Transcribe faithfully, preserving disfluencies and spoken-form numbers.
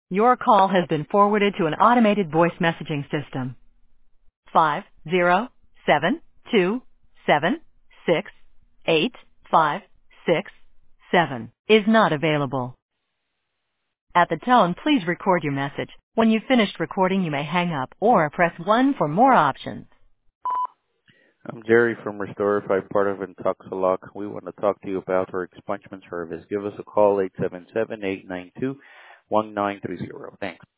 Your call has been forwarded to an automated voice messaging system. Five zero seven two seven six eight five six seven is not available. At the tone, please record your message. When you've finished recording, you may hang up or press one for more options. I'm Jerry from Restorify, part of Intoxilock. We want to talk to you about our expungement service. Give us a call, eight seven seven, eight nine two, one nine three zero. Thanks.